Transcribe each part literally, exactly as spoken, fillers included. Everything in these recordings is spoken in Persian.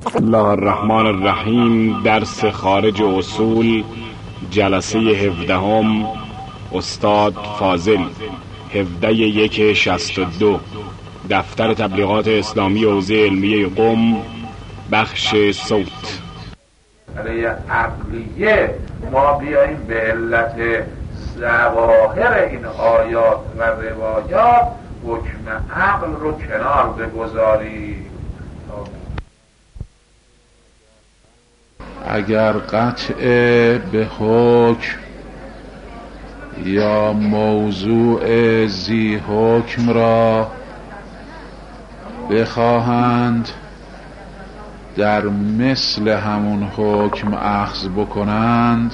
بسم الله الرحمن الرحیم. درس خارج اصول، جلسه هفدهم. استاد فاضل، هفده یک شصت و دو، دفتر تبلیغات اسلامی حوزه علمیه قم، بخش صوت. برای عقلیه ما بیاییم به علت ظواهر این آیات و روایات حکم عقل رو کنار بگذاریم. اگر قطع به حکم یا موضوع ذی حکم را بخواهند در مثل همون حکم اخذ بکنند،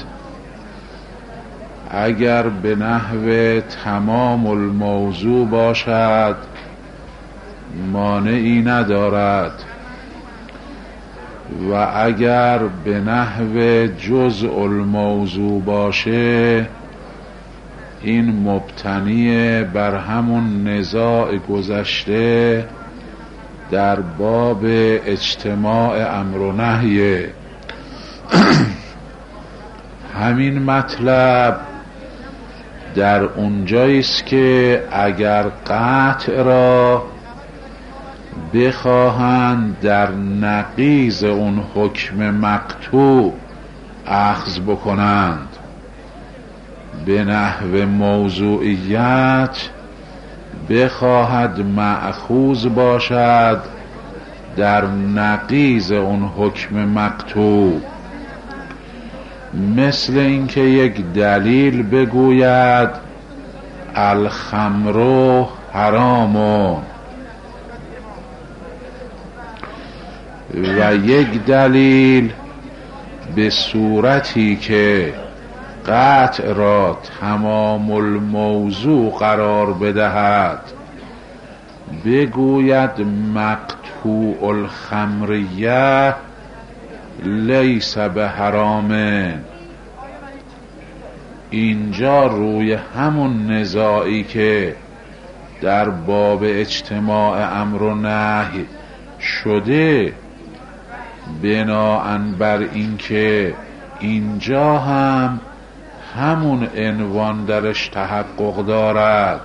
اگر به نحو تمام الموضوع باشد مانعی ندارد و اگر به نحو جزء الموضوع باشه این مبتنی بر همون نزاع گذشته در باب اجتماع امر و نهی. همین مطلب در اونجاییست که اگر قطع را بخواهند در نقیض اون حکم مقطوع اخذ بکنند، به نحو موضوعیت بخواهد مأخوذ باشد در نقیض اون حکم مقطوع، مثل اینکه یک دلیل بگوید الخمر حرام و یک دلیل به صورتی که قطع را تمام الموضوع قرار بدهد بگوید مقطوع الخمریه لیس به حرام. اینجا روی همون نزاعی که در باب اجتماع امر و نهی شده، بناءً بر اینکه اینجا هم همون عنوان درش تحقق دارد،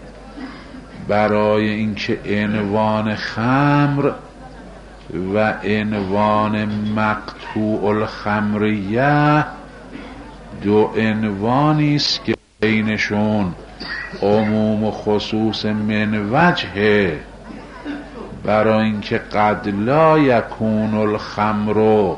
برای اینکه عنوان خمر و عنوان مقطوع الخمریه دو عنوانیست که بینشون عموم و خصوص من وجهه، برای اینکه قد لا یکون الخمر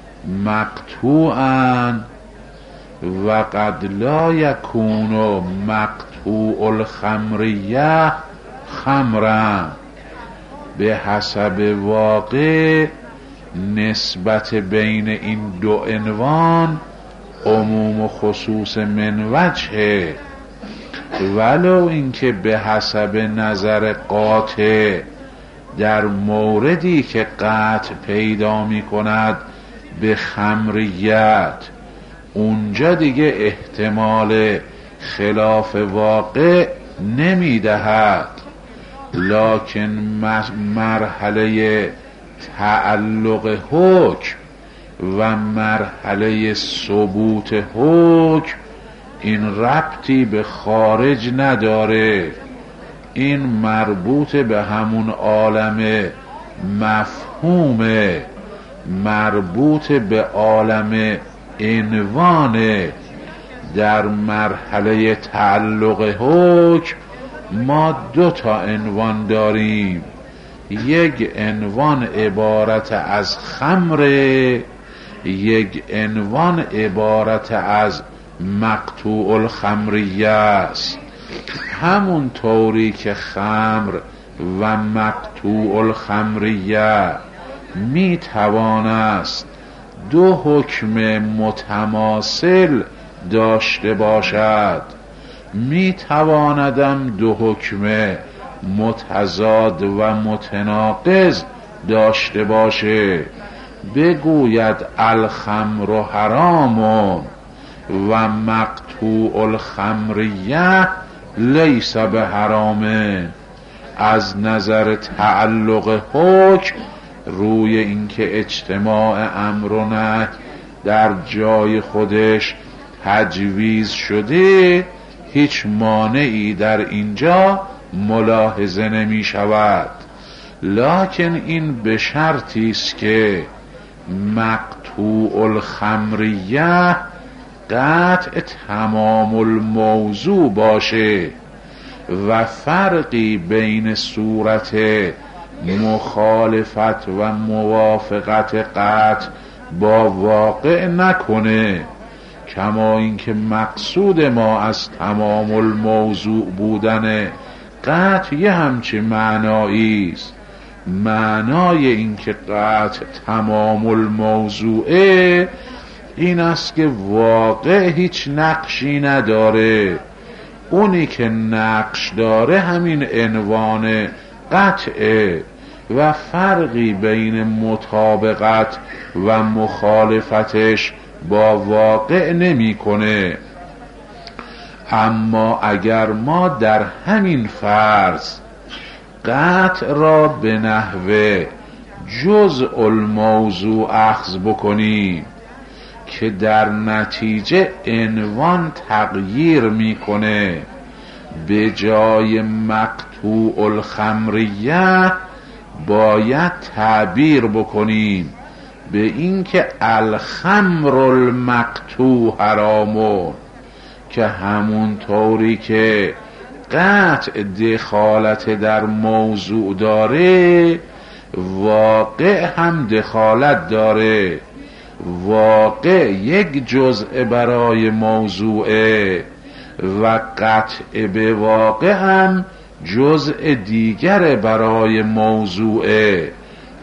مقطوعا و قد لا یکون مقطوع الخمریه خمرا، به حسب واقع نسبت بین این دو عنوان عموم و خصوص من وجهه، ولو اینکه به حسب نظر قاطع در موردی که قطع پیدا می کند به خمریت، اونجا دیگه احتمال خلاف واقع نمی دهد، لکن مرحله تعلق حکم و مرحله ثبوت حکم این ربطی به خارج نداره، این مربوط به همون عالم مفهومه، مربوط به عالم عنوانه. در مرحله تعلق حکم ما دو تا عنوان داریم، یک عنوان عبارت از خمر، یک عنوان عبارت از مقطوع الخمریه است. همون طوری که خمر و مقطوع الخمریه می توانست دو حکم متماثل داشته باشد، می تواندم دو حکم متضاد و متناقض داشته باشه، بگوید الخمر حرام و مقطوع الخمریه لیس به حرام. از نظر تعلق حکم روی اینکه اجتماع امر و نهی در جای خودش تجویز شده، هیچ مانعی در اینجا ملاحظه نمی شود. لکن این به شرطی است که مقطوع الخمریه قطع تمام الموضوع باشه و فرقی بین صورت مخالفت و موافقت قطع با واقع نکنه، کما اینکه مقصود ما از تمام الموضوع بودن قطع یه همچه معنایی است. معنای اینکه قطع تمام الموضوعه این است که واقع هیچ نقشی نداره، اونی که نقش داره همین عنوان قطعه و فرقی بین مطابقت و مخالفتش با واقع نمی کنه. اما اگر ما در همین فرض قطع را به نحو جزء الموضوع اخذ بکنیم که در نتیجه عنوان تغییر میکنه، به جای مقطوع الخمریه باید تعبیر بکنیم به اینکه الخمر المقطوع حرامون، که همون طوری که قطع دخالت در موضوع داره واقع هم دخالت داره. واقع یک جزء برای موضوعه و قطع به واقع هم جزء دیگر برای موضوعه.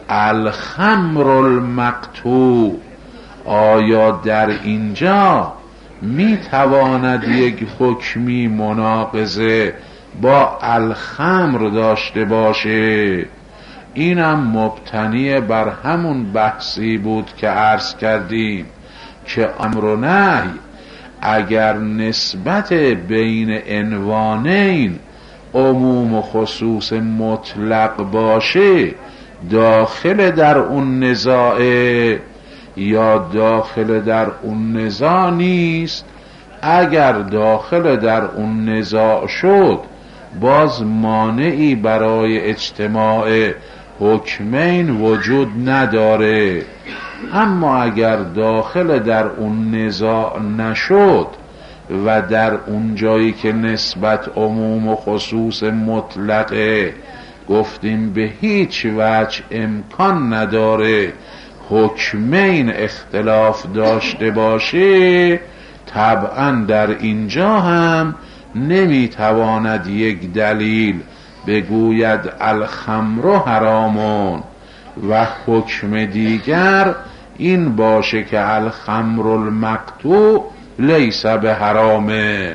الخمر المقطوع، آیا در اینجا می تواند یک حکمی مناقضه با الخمر داشته باشه؟ اینم مبتنی بر همون بحثی بود که عرض کردیم که امر و نهی اگر نسبت بین عنوانین عموم و خصوص مطلق باشه داخل در اون نزاعه یا داخل در اون نزاع نیست. اگر داخل در اون نزاع شد باز مانعی برای اجتماع حکمین وجود نداره. اما اگر داخل در اون نزاع نشد و در اون جایی که نسبت عموم و خصوص مطلقه گفتیم به هیچ وجه امکان نداره حکمین اختلاف داشته باشه، طبعا در اینجا هم نمیتواند یک دلیل بگوید الخمر حرامون و حکم دیگر این باشه که الخمر المقطوع لیس به حرامه.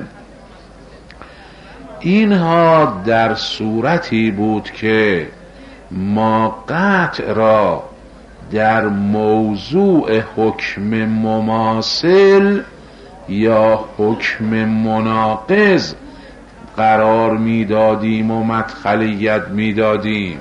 اینها در صورتی بود که ما قطع را در موضوع حکم مماثل یا حکم مناقض قرار میدادیم و مدخلیت میدادیم.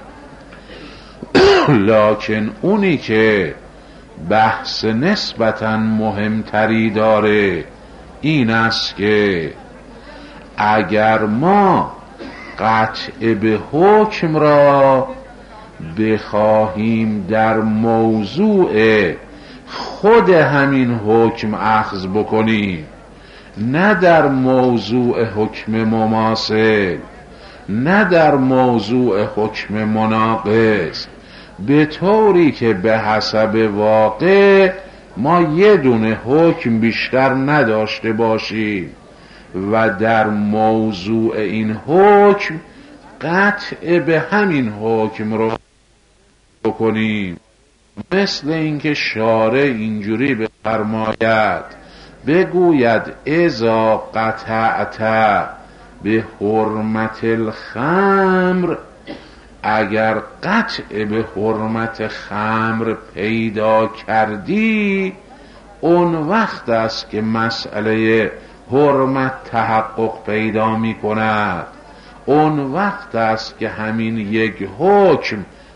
لکن اونی که بحث نسبتاً مهمتری داره این است که اگر ما قطع به حکم را بخواهیم در موضوع خود همین حکم اخذ بکنیم، نه در موضوع حکم مماثل، نه در موضوع حکم مناقض، به طوری که به حسب واقع ما یه دونه حکم بیشتر نداشته باشیم و در موضوع این حکم قطع به همین حکم رو بکنیم. مثل اینکه شارع اینجوری بفرماید بگوید اذا قطعت به حرمت الخمر، اگر قطع به حرمت خمر پیدا کردی اون وقت است که مسئله حرمت تحقق پیدا می کند. اون وقت است که همین یک حکم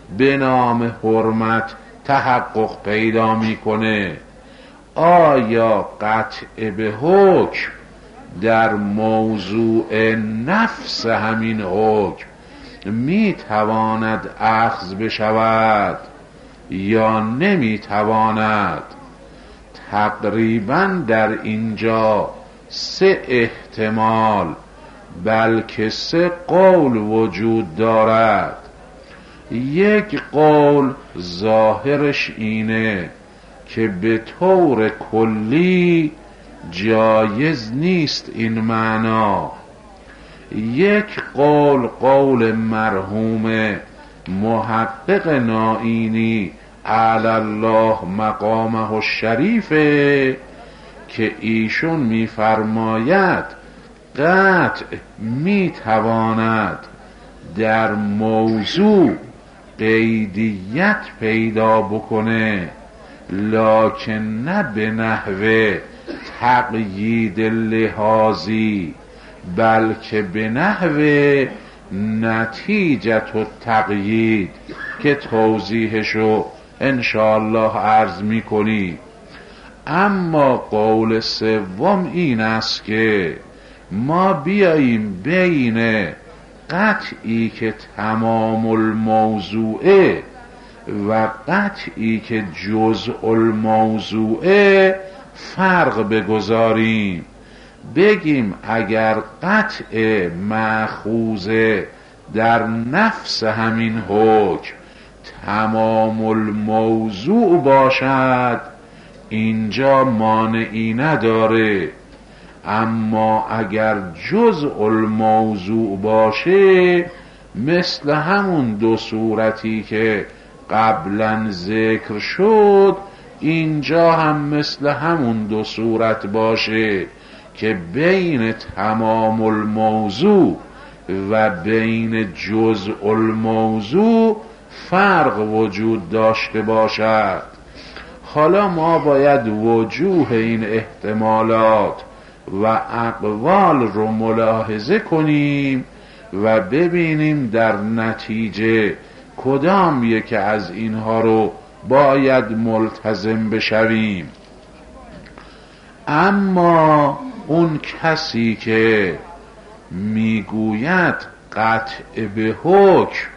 به نام حرمت تحقق پیدا میکنه؟ آیا قطع به حکم در موضوع نفس همین حکم میتواند اخذ بشود یا نمیتواند؟ تقریبا در اینجا سه احتمال بلکه سه قول وجود دارد. یک قول ظاهرش اینه که به طور کلی جایز نیست این معنا. یک قول قول مرحوم محقق نائینی علی الله مقامه الشریفه که ایشون میفرماید قطع میتواند در موضوع قیدیت پیدا بکنه، لکن نه به نحو تقیید لحاظی بلکه به نحو نتیجت و تقیید که توضیحشو انشاءالله عرض میکنی. اما قول سوم این است که ما بیاییم بین قطعی که تمام الموضوعه و قطعی که جزء الموضوعه فرق بگذاریم، بگیم اگر قطع مأخوذه در نفس همین حکم تمام الموضوع باشد اینجا مانعی نداره، اما اگر جزء الموضوع باشه مثل همون دو صورتی که قبلا ذکر شد اینجا هم مثل همون دو صورت باشه که بین تمام الموضوع و بین جزء الموضوع فرق وجود داشته باشد. حالا ما باید وجوه این احتمالات و اقوال رو ملاحظه کنیم و ببینیم در نتیجه کدام یک از اینها رو باید ملتزم بشویم. اما اون کسی که میگوید قطع به حکم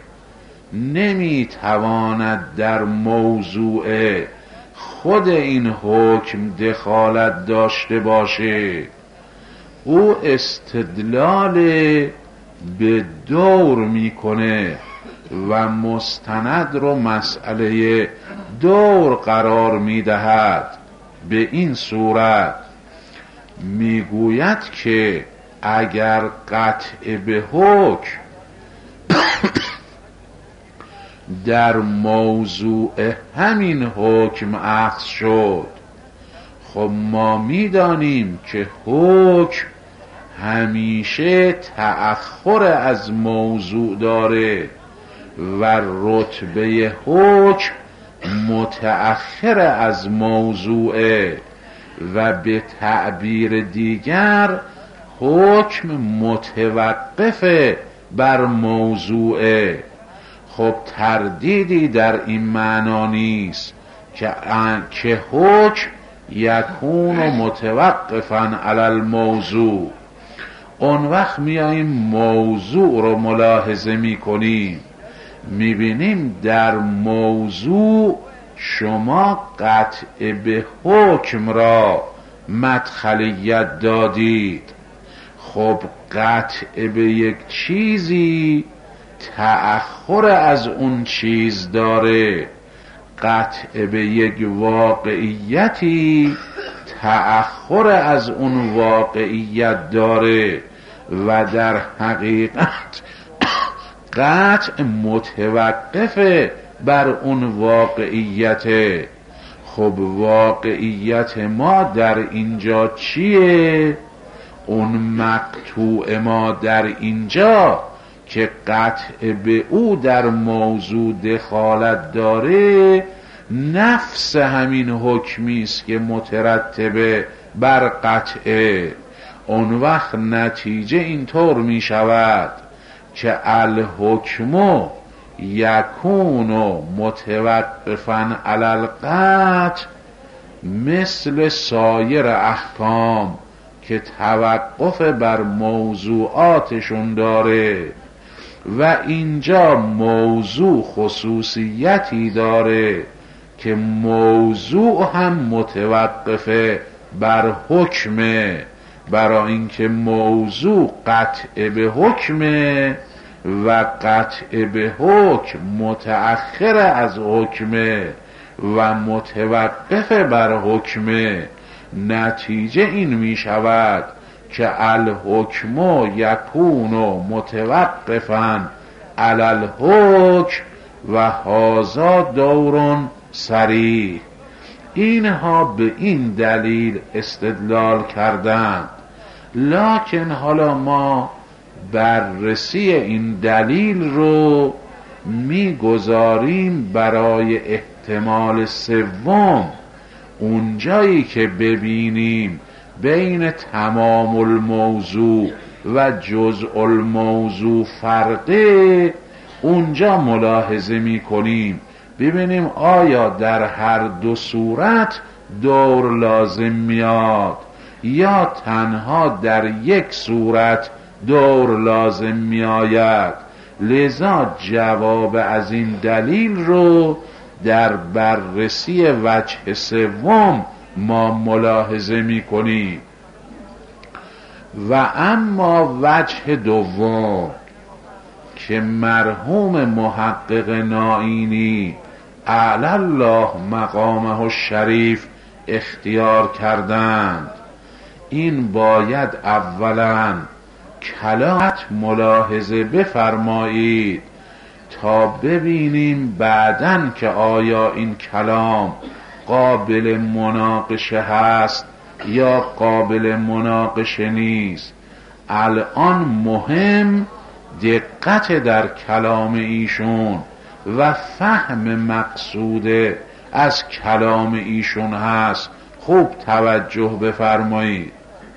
نمیتواند در موضوع خود این حکم دخالت داشته باشه، او استدلال به دور میکنه و مستند رو مسئله دور قرار میدهد. به این صورت میگوید که اگر قطع به حکم در موضوع همین حکم اخذ شد، خب ما میدانیم که حکم همیشه تأخر از موضوع داره و رتبه حکم متأخر از موضوعه و به تعبیر دیگر حکم متوقف بر موضوعه. خب تردیدی در این معنا نیست که که حکم یکون متوقفا علی الموضوع. اون وقت میاییم موضوع رو ملاحظه میکنیم، میبینیم در موضوع شما قطع به حکم را مدخلیت دادید. خب قطع به یک چیزی تأخر از اون چیز داره، قطع به یک واقعیتی تأخر از اون واقعیت داره و در حقیقت قطع متوقف بر اون واقعیت. خب واقعیت ما در اینجا چیه؟ اون مقطوع ما در اینجا که قطع به او در موضوع دخالت داره نفس همین حکمی است که مترتبه بر قطعه. اون وقت نتیجه اینطور می شود که الحکم یکون متوقفا علی القطع مثل سایر احکام که توقف بر موضوعاتشون داره و اینجا موضوع خصوصیتی داره که موضوع هم متوقفه بر حکمه، برای اینکه موضوع قطع به حکمه و قطع به حکم متأخر از حکمه و متوقف بر حکمه. نتیجه این می شود که الحکم یکون متوقفا علی الحکم و هذا دور صریح. اینها به این دلیل استدلال کردند، لکن حالا ما بررسی این دلیل رو میگذاریم برای احتمال سوم، اونجایی که ببینیم بین تمام الموضوع و جزء الموضوع فرقه، اونجا ملاحظه میکنیم ببینیم آیا در هر دو صورت دور لازم میاد یا تنها در یک صورت دور لازم میآید. لذا جواب از این دلیل رو در بررسی وجه سوم ما ملاحظه میکنیم. و اما وجه دوم که مرحوم محقق نائینی اعلی الله مقامه الشریف اختیار کردند، این باید اولا کلامت ملاحظه بفرمایید تا ببینیم بعدن که آیا این کلام قابل مناقشه هست یا قابل مناقشه نیست. الان مهم دقت در کلام ایشون و فهم مقصود از کلام ایشون هست. خوب توجه بفرمایید.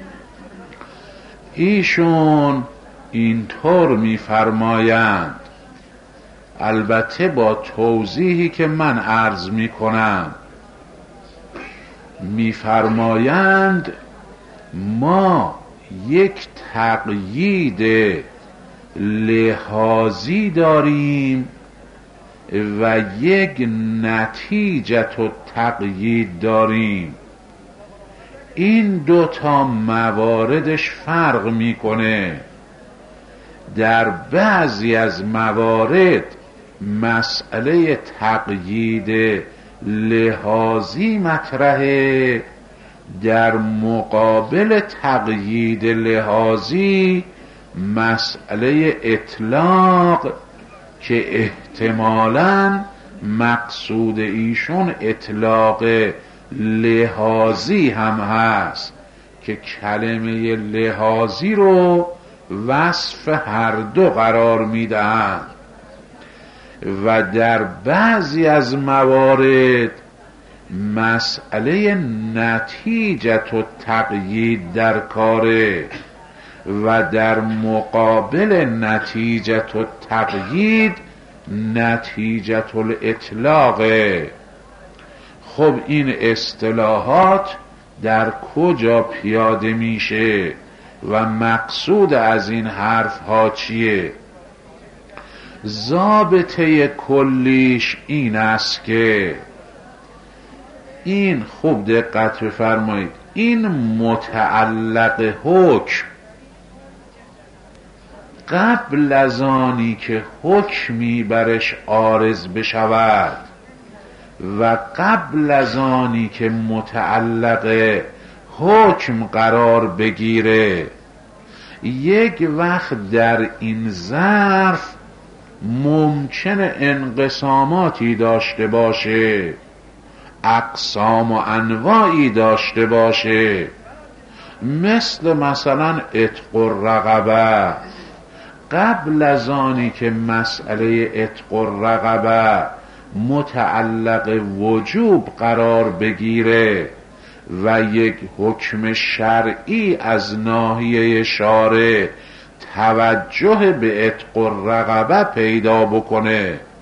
ایشون اینطور میفرمایند، البته با توضیحی که من عرض میکنم، میفرمایند ما یک تقیید لحاظی داریم و یک نتیجت و تقیید داریم. این دوتا مواردش فرق میکنه. در بعضی از موارد مسئله تقیید لحاظی مطرحه، در مقابل تقیید لحاظی مسئله اطلاق که احتمالاً مقصود ایشون اطلاق لحاظی هم هست که کلمه لحاظی رو وصف هر دو قرار میدهند. و در بعضی از موارد مسئله نتیجت و تقیید در کاره و در مقابل نتیجت و تقیید نتیجت الاطلاقه. خب این اصطلاحات در کجا پیاده میشه و مقصود از این حرف ها چیه؟ ضابطه کلیش این است که این، خوب دقت بفرمایید، این متعلق حکم قبل از آنی که حکمی برش عارض بشود و قبل از آنی که متعلق حکم قرار بگیره، یک وقت در این ظرف ممکن انقساماتی داشته باشه، اقسام و انواعی داشته باشه، مثل مثلا عتق الرقبه. قبل از آنی که مسئله عتق الرقبه متعلق وجوب قرار بگیره و یک حکم شرعی از ناحیه شارع توجه به عتق الرقبه پیدا بکنه،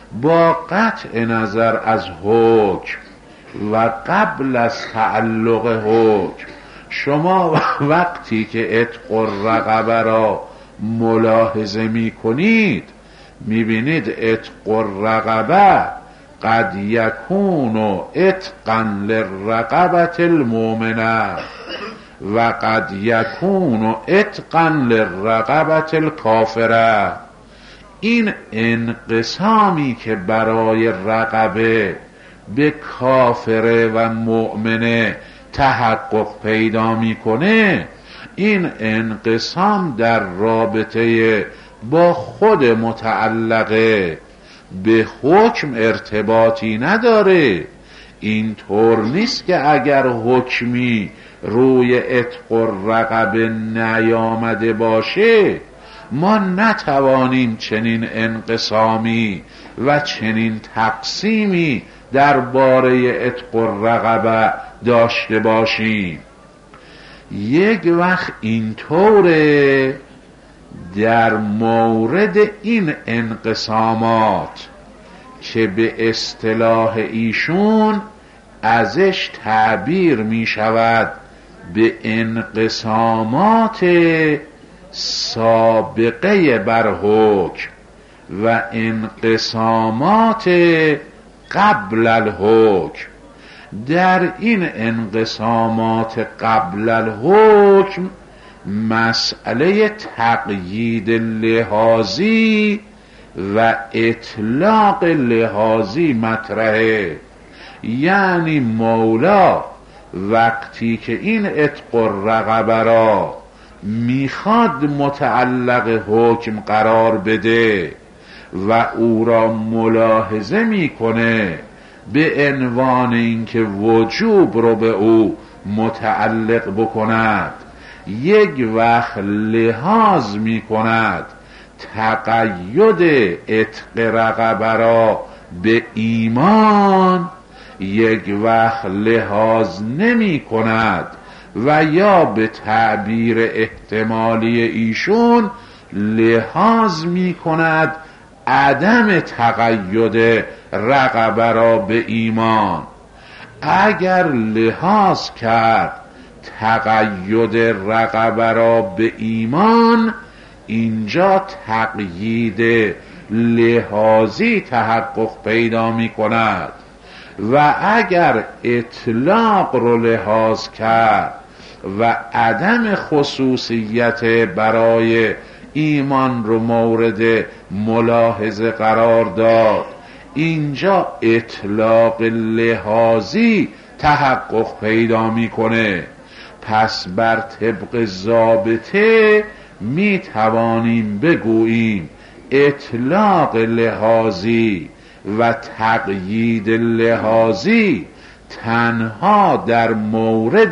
با قطع نظر از حکم و قبل از تعلق حکم شما وقتی که عتق الرقبه را ملاحظه می کنید می بینید عتق الرقبه قد یکون عتقا للرقبة المؤمنه و قد یکون عتقا للرقبة الکافره. این انقسامی که برای رقبه به کافره و مؤمنه تحقق پیدا میکنه، این انقسام در رابطه با خود متعلقه، به حکم ارتباطی نداره. این طور نیست که اگر حکمی روی عتق الرقبه نیامده باشه ما نتوانیم چنین انقسامی و چنین تقسیمی درباره عتق الرقبه داشته باشیم. یک وقت اینطوره در مورد این انقسامات که به اصطلاح ایشون ازش تعبیر می شود به انقسامات سابقه بر حکم و انقسامات قبل الحکم. در این انقسامات قبل الحکم مسئله تقیید لحاظی و اطلاق لحاظی مطرحه. یعنی مولا وقتی که این عتق الرقبه را میخواد متعلق حکم قرار بده و او را ملاحظه میکنه به عنوان اینکه وجوب رو به او متعلق بکند، یک وقت لحاظ میکند تقید عتق رقبه را به ایمان، یک وقت لحاظ نمی کند و یا به تعبیر احتمالی ایشون لحاظ می کند عدم تقید رقبه را به ایمان. اگر لحاظ کرد تقید رقبه را به ایمان، اینجا تقیید لحاظی تحقق پیدا می کند و اگر اطلاق رو لحاظ کرد و عدم خصوصیت برای ایمان رو مورد ملاحظه قرار داد، اینجا اطلاق لحاظی تحقق پیدا میکنه. پس بر طبق ضابطه می توانیم بگوییم اطلاق لحاظی و تقیید لحاظی تنها در مورد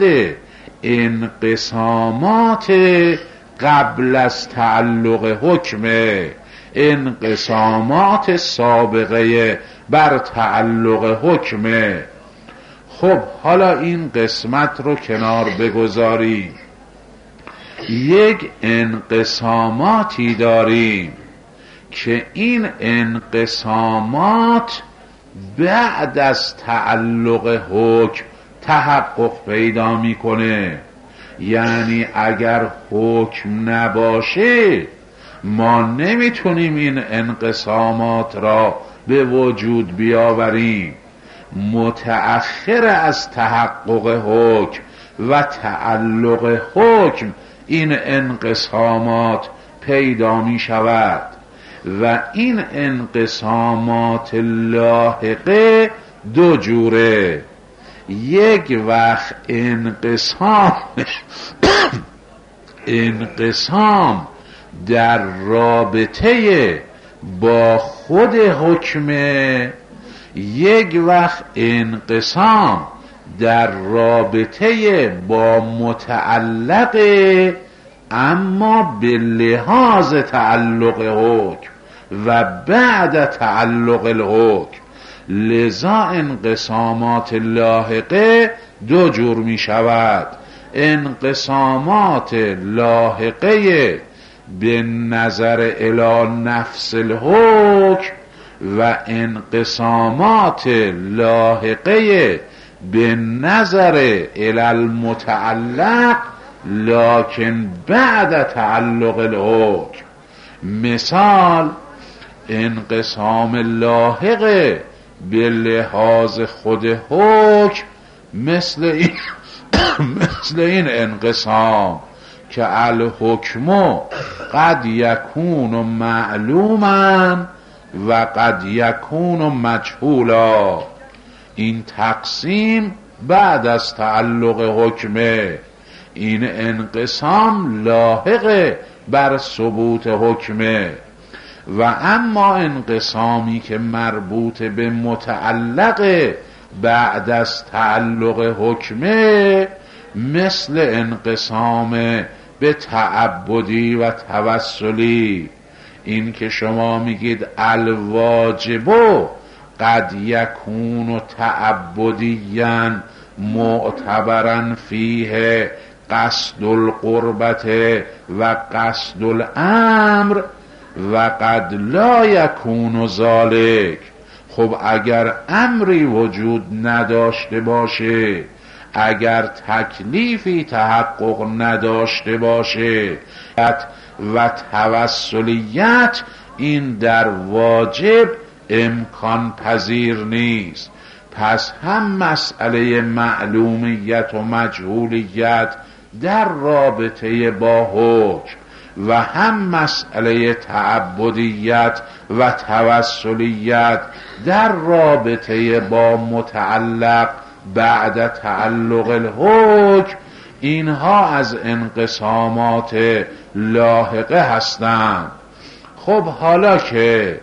انقسامات قبل از تعلق حکمه، انقسامات سابقه بر تعلق حکمه. خب حالا این قسمت رو کنار بگذاریم. یک انقساماتی داریم که این انقسامات بعد از تعلق حکم تحقق پیدا میکنه. یعنی اگر حکم نباشه ما نمیتونیم این انقسامات را به وجود بیاوریم. متأخر از تحقق حکم و تعلق حکم این انقسامات پیدا می شود و این انقسامات لاحقه دو جوره. یک وقت انقسام انقسام در رابطه با خود حکمه، یک وقت انقسام در رابطه با متعلق اما به لحاظ تعلق حکم و بعد تعلق الحکم. لذا انقسامات لاحقه دو جور می شود. انقسامات لاحقه به نظر الی نفس الحکم و انقسامات لاحقه به نظر المتعلق لکن بعد تعلق الحکم. مثال انقسام لاحقه به لحاظ خود حکم مثل این مثل این انقسام که الحکم قد یکون معلوما و قد یکون مجهولا. این تقسیم بعد از تعلق حکمه. این انقسام لاحق بر ثبوت حکمه. و اما انقسامی که مربوط به متعلق بعد از تعلق حکمه مثل انقسام به تعبدی و توسلی. این که شما میگید الواجب قد یکون تعبدیا معتبرا فیه قصد القربت و قصد الامر و قد لا یکون ذالک. خب اگر امری وجود نداشته باشه، اگر تکلیفی تحقق نداشته باشه و توسلیت، این در واجب امکان پذیر نیست. پس هم مسئله معلومیت و مجهولیت در رابطه با حکم و هم مسئله تعبدیت و توسلیت در رابطه با متعلق بعد تعلق الحکم، اینها از انقسامات لاحقه هستند. خب حالا که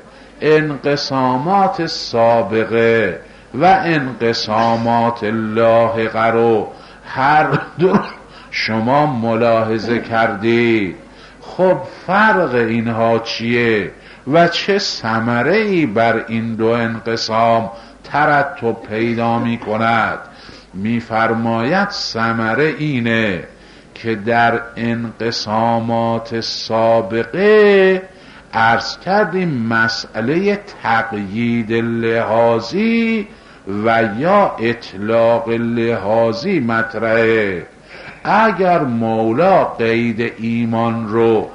انقسامات سابقه و انقسامات لاحقه رو هر دو شما ملاحظه کردید، خب فرق اینها چیه و چه ثمره‌ای بر این دو انقسام ترتب پیدا می کند؟ می فرماید ثمره اینه که در انقسامات سابقه عرض کردیم مسئله تقیید لحاظی و یا اطلاق لحاظی مطرحه. اگر مولا قید ایمان رو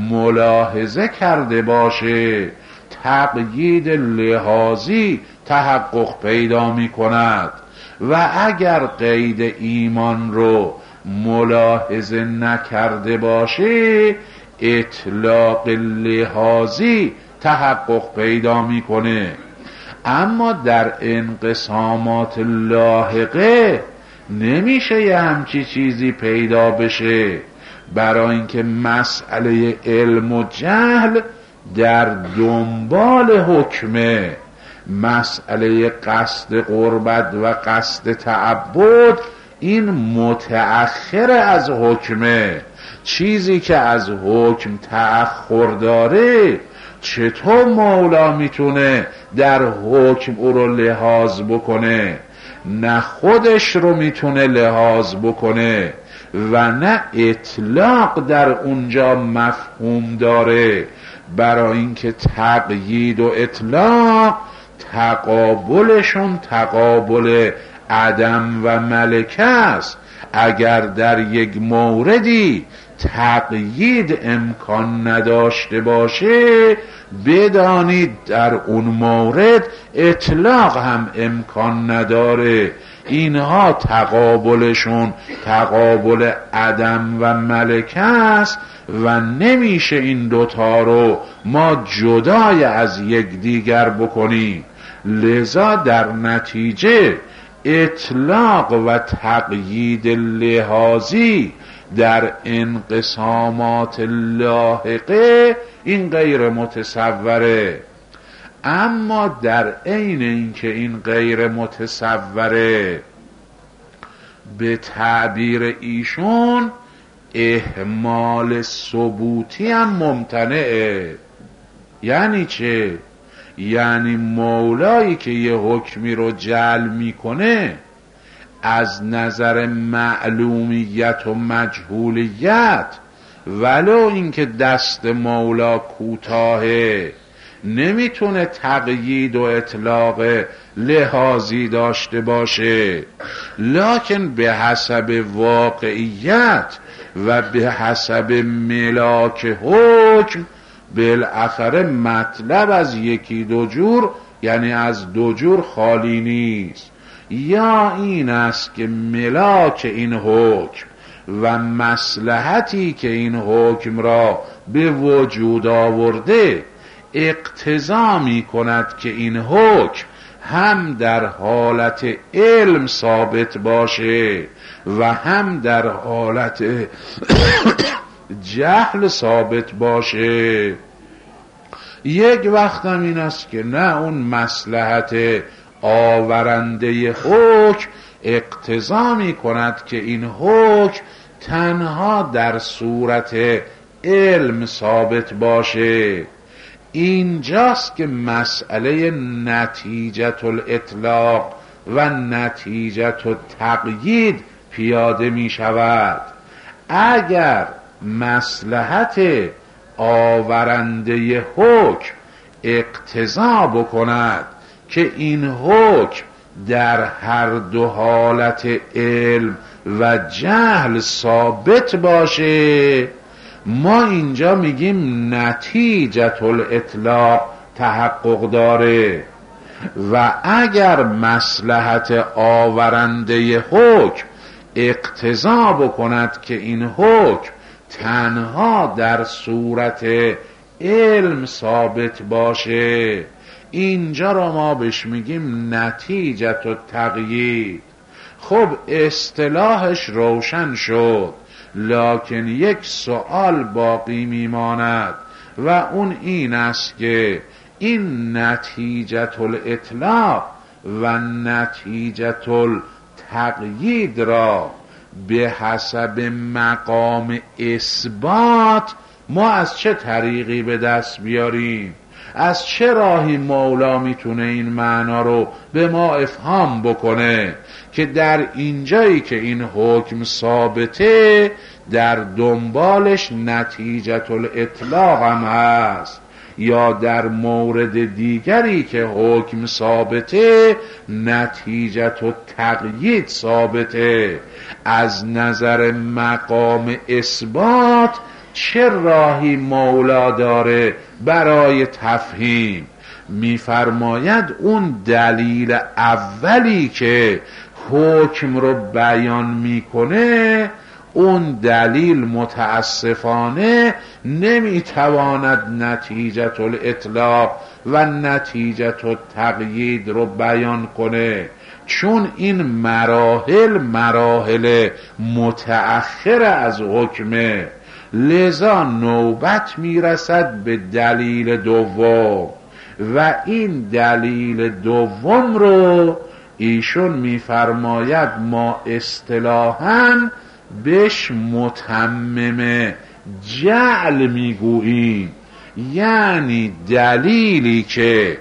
ملاحظه کرده باشه، تقیید لحاظی تحقق پیدا می کند و اگر قید ایمان رو ملاحظه نکرده باشه، اطلاق لحاظی تحقق پیدا میکنه. اما در انقسامات لاحقه نمیشه یه همچی چیزی پیدا بشه، برای اینکه مسئله علم و جهل در دنبال حکمه. مسئله قصد قربت و قصد تعبد این متأخر از حکمه. چیزی که از حکم تأخر داره چطور مولا میتونه در حکم او رو لحاظ بکنه؟ نه خودش رو میتونه لحاظ بکنه و نه اطلاق در اونجا مفهوم داره، برای اینکه تقیید و اطلاق تقابلشون تقابل عدم و ملکه است. اگر در یک موردی تقیید امکان نداشته باشه، بدانید در اون مورد اطلاق هم امکان نداره. اینها تقابلشون تقابل عدم و ملکه است و نمیشه این دوتا رو ما جدای از یکدیگر بکنیم. لذا در نتیجه اطلاق و تقیید لحاظی در انقسامات لاحقه این غیر متصوره. اما در عین اینکه این غیر متصوره، به تعبیر ایشون اهمال ثبوتی هم ممتنعه. یعنی چه؟ یعنی مولایی که یه حکمی رو جعل میکنه از نظر معلومیت و مجهولیت، ولو اینکه دست مولا کوتاهه، نمیتونه تقیید و اطلاق لحاظی داشته باشه، لکن به حسب واقعیت و به حسب ملاک حکم بالاخره مطلب از یکی دو جور، یعنی از دو جور خالی نیست. یا این است که ملاک این حکم و مصلحتی که این حکم را به وجود آورده اقتضا می کند که این حکم هم در حالت علم ثابت باشه و هم در حالت جهل ثابت باشه. یک وقت هم این است که نه، اون مصلحت آورنده حکم اقتضا می کند که این حکم تنها در صورت علم ثابت باشه. اینجاست که مسئله نتیجت الاطلاق و نتیجت التقیید پیاده می شود. اگر مصلحت آورنده حکم اقتضا بکند که این حکم در هر دو حالت علم و جهل ثابت باشه، ما اینجا میگیم نتیجت الاطلاق تحقق داره. و اگر مصلحت آورنده حکم اقتضا بکند که این حکم تنها در صورت علم ثابت باشه، اینجا را ما بهش میگیم نتیجت التقیید. خب اصطلاحش روشن شد، لکن یک سوال باقی میماند و اون این است که این نتیجت الاطلاق و نتیجت التقیید را به حسب مقام اثبات ما از چه طریقی به دست بیاریم؟ از چه راهی مولا میتونه این معنا رو به ما افهام بکنه که در اینجایی که این حکم ثابته در دنبالش نتیجت الاطلاق هم هست، یا در مورد دیگری که حکم ثابته نتیجت التقیید ثابته. از نظر مقام اثبات چه راهی مولا داره برای تفهیم؟ میفرماید اون دلیل اولی که حکم رو بیان میکنه، اون دلیل متاسفانه نمیتواند نتیجت الاطلاق و نتیجت التقیید رو بیان کنه، چون این مراحل مراحل متأخر از حکمه. لذا نوبت میرسد به دلیل دوم و این دلیل دوم رو ایشون میفرماید ما اصطلاحاً بهش متمم جعل میگوییم، یعنی دلیلی که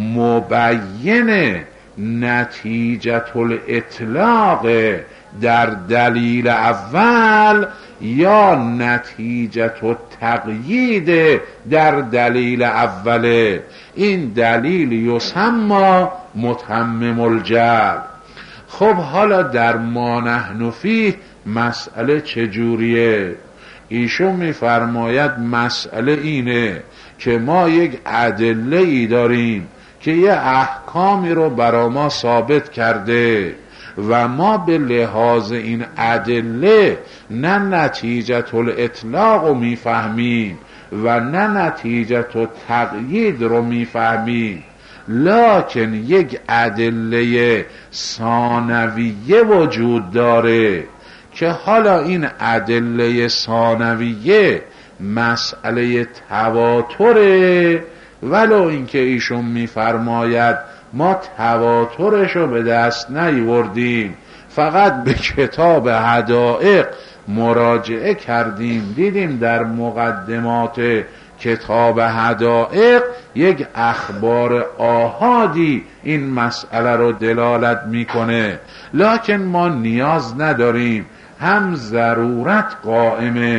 مبین نتیجت الاطلاق در دلیل اول یا نتیجت التقیید در دلیل اوله. این دلیل یسمى متمم الجعل. خب حالا در ما نحن فیه مسئله چجوریه؟ ایشون میفرماید مسئله اینه که ما یک ادله ای داریم که یه احکامی رو برا ما ثابت کرده و ما به لحاظ این ادله نه نتیجت الاطلاق رو میفهمیم و نه نتیجت التقیید رو میفهمیم، لکن یک ادله ثانویه وجود داره که حالا این ادله ثانویه مسئله تواتره، ولو اینکه ایشون میفرماید ما تواترشو به دست نیاوردیم، فقط به کتاب حدائق مراجعه کردیم، دیدیم در مقدمات کتاب حدائق یک اخبار آحادی این مسئله رو دلالت میکنه، لکن ما نیاز نداریم، هم ضرورت قائمه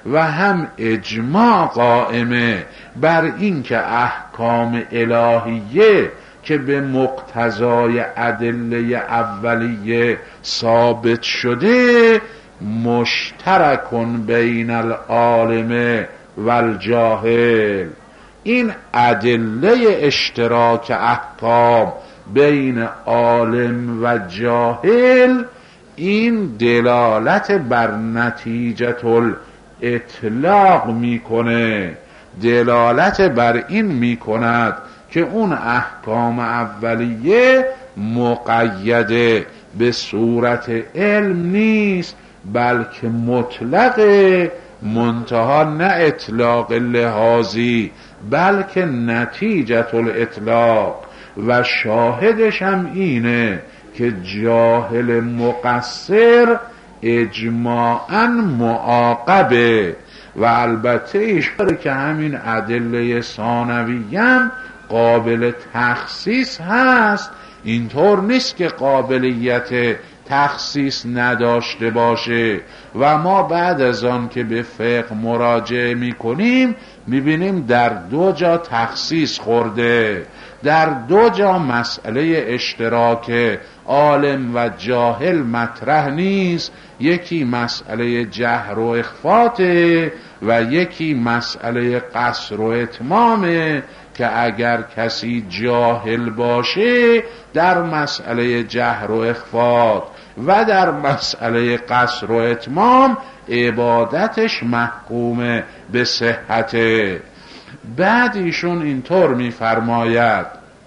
و هم اجماع قائمه بر این که احکام الهیه که به مقتضای ادله اولیه ثابت شده مشترکن بین العالم و الجاهل. این ادله اشتراک احکام بین عالم و جاهل این دلالت بر نتیجه الاطلاق میکنه، دلالت بر این میکند که اون احکام اولیه مقید به صورت علم نیست بلکه مطلق، منتها نه اطلاق لحاظی بلکه نتیجه الاطلاق. و شاهدش هم اینه که جاهل مقصر اجماعاً معاقبه. و البته اشاره که همین ادله ثانویه قابل تخصیص هست، اینطور نیست که قابلیت تخصیص نداشته باشه. و ما بعد از آن که به فقه مراجعه میکنیم میبینیم در دو جا تخصیص خورده، در دو جا مسئله اشتراک عالم و جاهل مطرح نیست، یکی مسئله جهر و اخفاته و یکی مسئله قصر و اتمامه که اگر کسی جاهل باشه در مسئله جهر و اخفات و در مسئله قصر و اتمام عبادتش محکوم به صحته. بعد ایشون اینطور میفرماید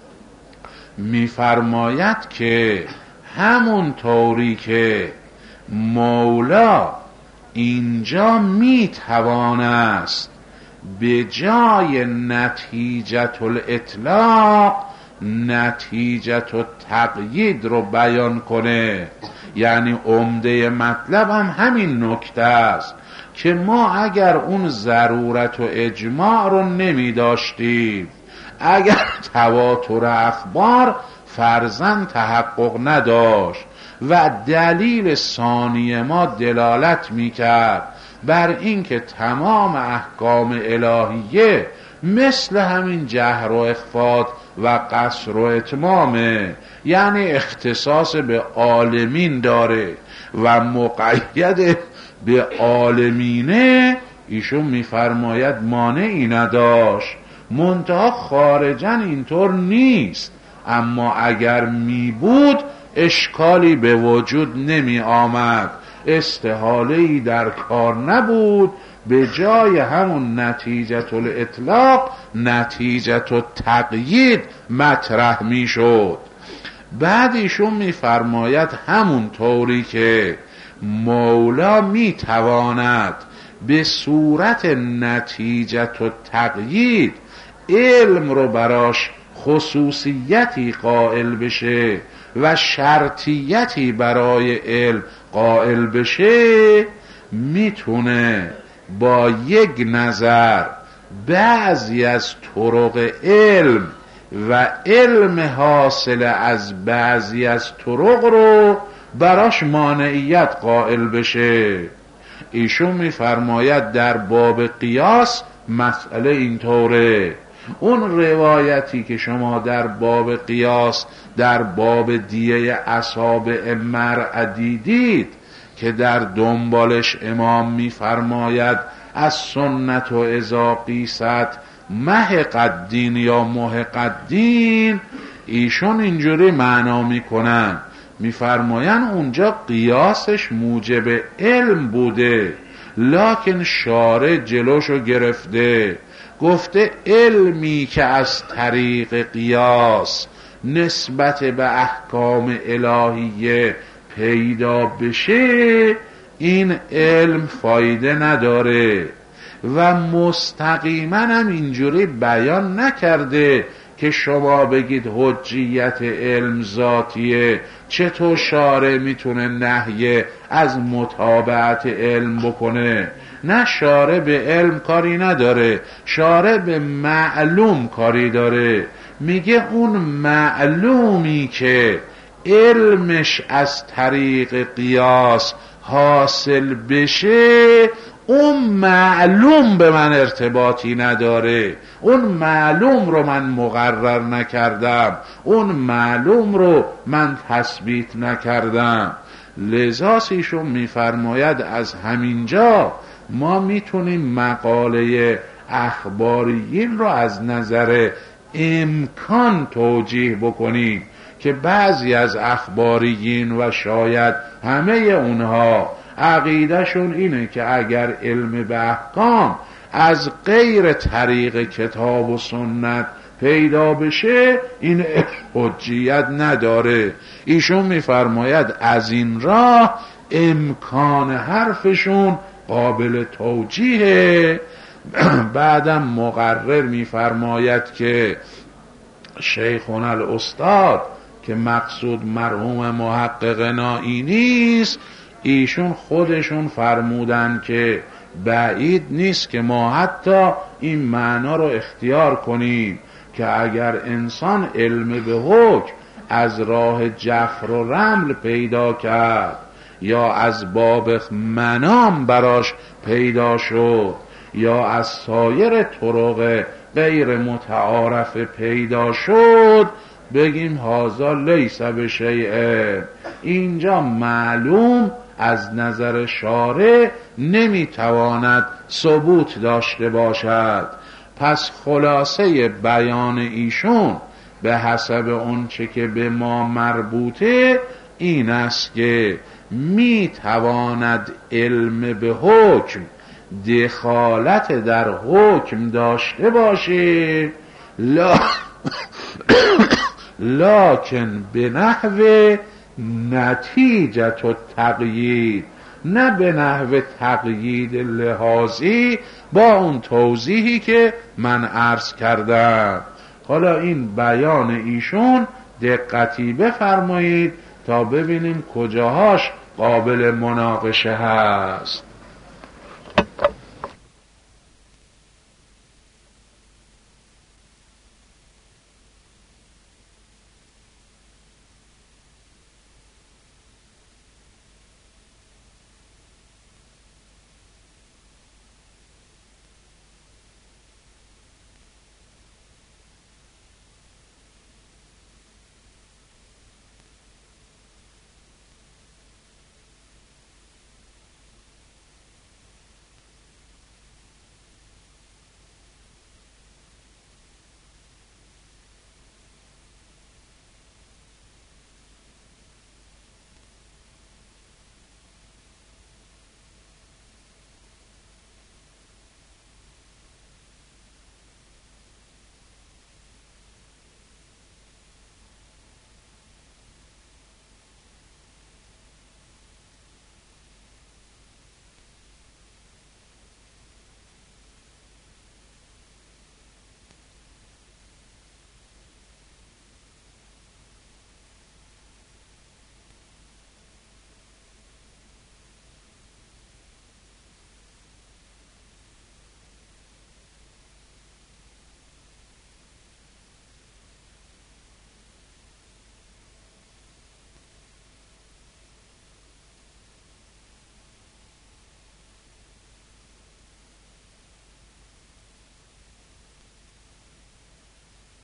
میفرماید که همون طوری که مولا اینجا میتوانست به جای نتیجه الاطلاق نتیجه التقیید رو بیان کنه. یعنی عمده مطلب هم همین نکته است که ما اگر اون ضرورت و اجماع رو نمی داشتیم، اگر تواتر اخبار فرضاً تحقق نداشت و دلیل ثانی ما دلالت می کرد بر اینکه تمام احکام الهیه مثل همین جهر و اخفات و قصر و اتمامه، یعنی اختصاص به عالمین داره و مقید به عالمینه، ایشون میفرماید مانعی نداشت، منتها خارجاً اینطور نیست. اما اگر می بود اشکالی به وجود نمی آمد، استحاله‌ای در کار نبود، به جای همون نتیجه الاطلاق نتیجه التقیید مطرح می شد. بعد ایشون می فرماید همون طوری که مولا می تواند به صورت نتیجه التقیید علم رو براش خصوصیتی قائل بشه و شرطیتی برای علم قائل بشه، میتونه با یک نظر بعضی از طرق علم و علم حاصل از بعضی از طرق رو براش مانعیت قائل بشه. ایشون میفرماید در باب قیاس مسئله اینطوره. اون روایتی که شما در باب قیاس در باب دیه اصابع مرء دیدید که در دنبالش امام میفرماید از سنت و اذا قیست محق الدین یا محق الدین، ایشون اینجوری معنا میکنن، میفرماین اونجا قیاسش موجب علم بوده، لکن شارع جلوشو گرفته، گفته علمی که از طریق قیاس نسبت به احکام الهیه پیدا بشه این علم فایده نداره. و مستقیما هم اینجوری بیان نکرده که شما بگید حجیت علم ذاتیه، چطور شارع میتونه نهی از متابعت علم بکنه؟ نه، شارع به علم کاری نداره، شارع به معلوم کاری داره. میگه اون معلومی که علمش از طریق قیاس حاصل بشه اون معلوم به من ارتباطی نداره، اون معلوم رو من مقرر نکردم، اون معلوم رو من تثبیت نکردم. لذا ایشون میفرماید از همینجا ما میتونیم مقاله اخباریین رو از نظر امکان توجیه بکنیم که بعضی از اخباریین و شاید همه اونها عقیدهشون اینه که اگر علم به احکام از غیر طریق کتاب و سنت پیدا بشه این حجیت نداره. ایشون میفرماید از این راه امکان حرفشون قابل توجیه. بعدم مقرر میفرماید که شیخون الاستاد که مقصود مرحوم محقق نائی نیست، ایشون خودشون فرمودن که بعید نیست که ما حتی این معنا رو اختیار کنیم که اگر انسان علم به حکم از راه جفر و رمل پیدا کرد یا از باب منام براش پیدا شد یا از سایر طرق غیر متعارف پیدا شد، بگیم هذا لیس بشیء. اینجا معلوم از نظر شارع نمیتواند ثبوت داشته باشد. پس خلاصه بیان ایشون به حسب اون چه که به ما مربوطه این است که میتواند علم به حکم دخالت در حکم داشته باشه، لا لکن به نحو نتیجت و تقیید، نه به نحو تقیید لحاظی با اون توضیحی که من عرض کردم. حالا این بیان ایشون دقتی بفرمایید تا ببینیم کجاهاش قابل مناقشه هست.